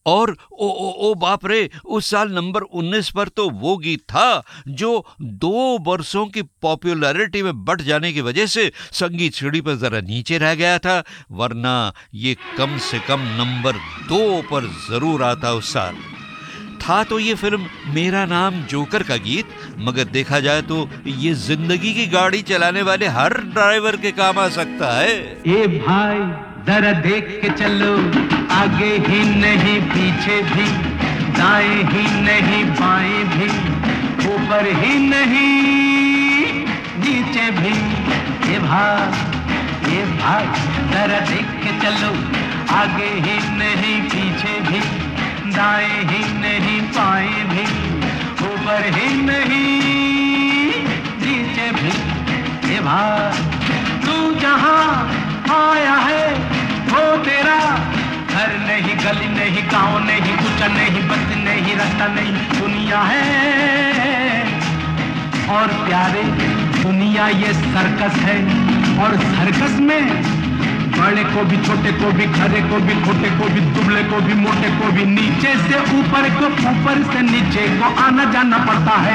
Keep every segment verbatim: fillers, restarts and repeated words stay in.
और ओ ओ ओ बाप रे, उस साल नंबर उन्नीस पर तो वो गीत था जो दो वर्षों की पॉपुलैरिटी में बढ़ जाने की वजह से संगीत सीढ़ी पर जरा नीचे रह गया था, वरना ये कम से कम नंबर दो पर जरूर आता उस साल। था तो ये फिल्म मेरा नाम जोकर का गीत, मगर देखा जाए तो ये जिंदगी की गाड़ी चलाने वाले हर ड्राइवर के काम आ सकता है। ए भाई जरा देख के चलो, आगे ही नहीं पीछे भी, दाएं ही नहीं बाएं भी, ऊपर ही नहीं नीचे भी। ए भाई ए भाई जरा देख के चलो, आगे ही नहीं पीछे भी, दाएं ही नहीं बाएं भी, ऊपर ही नहीं नीचे भी। ए भाई तू जहां आया है वो तेरा घर नहीं, गली नहीं, गांव नहीं, कुछ नहीं, बस नहीं, रास्ता नहीं, दुनिया है। और प्यारे दुनिया ये सर्कस है, और सर्कस में बड़े को भी, छोटे को भी, खरे को भी, खोटे को भी, दुबले को भी, मोटे को भी, नीचे से ऊपर को, ऊपर से नीचे को आना जाना पड़ता है।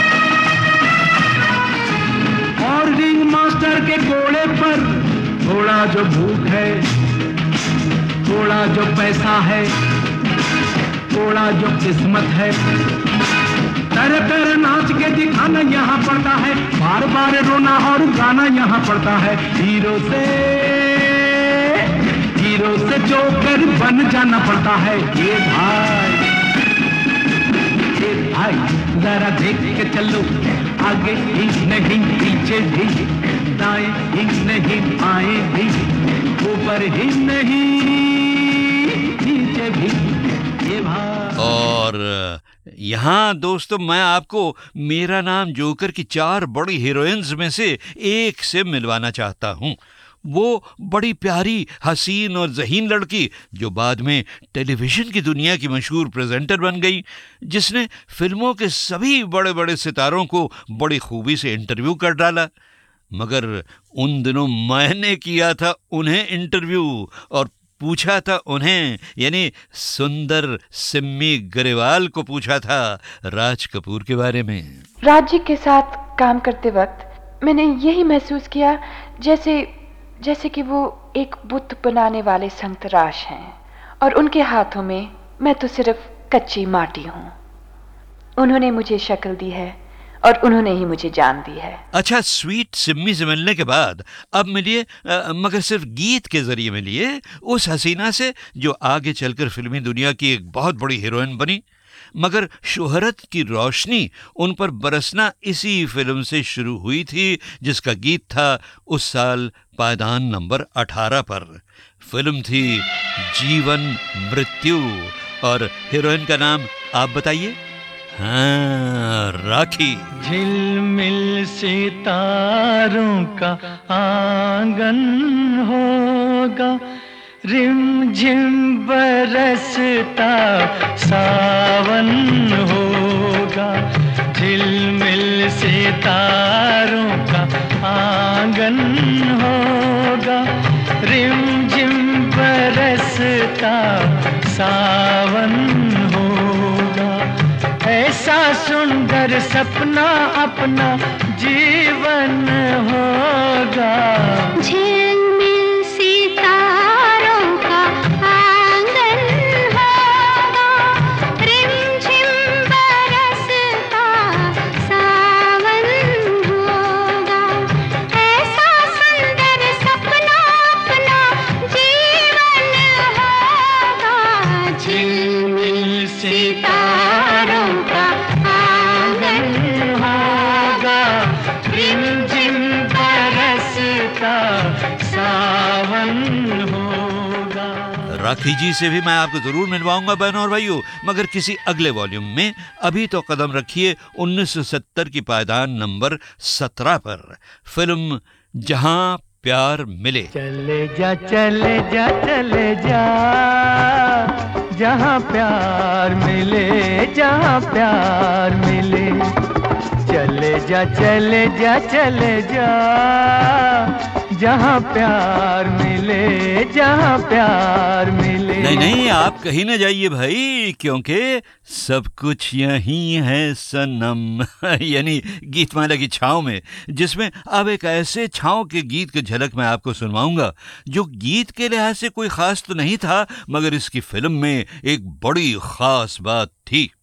और रिंग मास्टर के घोड़े पर थोड़ा जो भूख है, थोड़ा जो पैसा है, थोड़ा जो किस्मत है, तरह तरह नाच के दिखाना यहाँ पड़ता है, बार बार रोना और गाना यहाँ पड़ता है। हीरो से हीरो से जोकर बन जाना पड़ता है। ये भाई ये भाई जरा देख के चलो, आगे ही नहीं पीछे भी, दाएं ही नहीं बाएं भी, ऊपर ही नहीं नीचे भी। ये भाई और यहाँ दोस्तों मैं आपको मेरा नाम जोकर की चार बड़ी हीरोइंस में से एक से मिलवाना चाहता हूँ। वो बड़ी प्यारी, हसीन और ज़हीन लड़की जो बाद में टेलीविज़न की दुनिया की मशहूर प्रेजेंटर बन गई, जिसने फिल्मों के सभी बड़े बड़े सितारों को बड़ी खूबी से इंटरव्यू कर डाला। मगर उन दिनों मैंने किया था उन्हें इंटरव्यू और पूछा था उन्हें, यानी सुंदर सिम्मी ग्रेवाल को पूछा था राज कपूर के बारे में। राज जी के साथ काम करते वक्त मैंने यही महसूस किया जैसे जैसे कि वो एक बुत बनाने वाले संतराश हैं और उनके हाथों में मैं तो सिर्फ कच्ची माटी हूँ। उन्होंने मुझे शक्ल दी है और उन्होंने ही मुझे जान दी है। अच्छा, स्वीट सिम्मी से मिलने के बाद अब मिलिए, मगर सिर्फ गीत के जरिए मिलिए उस हसीना से जो आगे चलकर फिल्मी दुनिया की एक बहुत बड़ी हीरोइन बनी, मगर शोहरत की रोशनी उन पर बरसना इसी फिल्म से शुरू हुई थी, जिसका गीत था उस साल पायदान नंबर अठारह पर। फिल्म थी जीवन मृत्यु, और हीरोइन का नाम आप बताइए। हाँ, राखी। झिलमिल सितारों का आंगन होगा, रिम झिम बरसता सावन होगा। झिलमिल सितारों का आंगन होगा, रिम झिम बरसता सावन होगा। ऐसा सुंदर सपना अपना जीवन होगा। झिलमिल सितारों का आंगन होगा, रिमझिम बरसता सावन होगा। ऐसा सुंदर सपना अपना जीवन होगा। झिलमिल सितारों का आंगन होगा, रिमझिम बरसता सावन होगा। राखी जी से भी मैं आपको जरूर मिलवाऊंगा बहनों और भाइयों, मगर किसी अगले वॉल्यूम में। अभी तो कदम रखिए उन्नीस सौ सत्तर की पायदान नंबर सत्रह पर, फिल्म जहां प्यार मिले। चले जा चले जा चले जा, जहाँ प्यार मिले, जहाँ प्यार मिले। चले जा चले जा चले जा, जहाँ प्यार मिले, जहाँ प्यार मिले। नहीं नहीं, आप कहीं न जाइए भाई, क्योंकि सब कुछ यहीं है सनम यानी गीतमाला की छाँव में, जिसमें अब एक ऐसे छाँव के गीत की झलक मैं आपको सुनवाऊंगा जो गीत के लिहाज से कोई खास तो नहीं था, मगर इसकी फिल्म में एक बड़ी खास बात थी।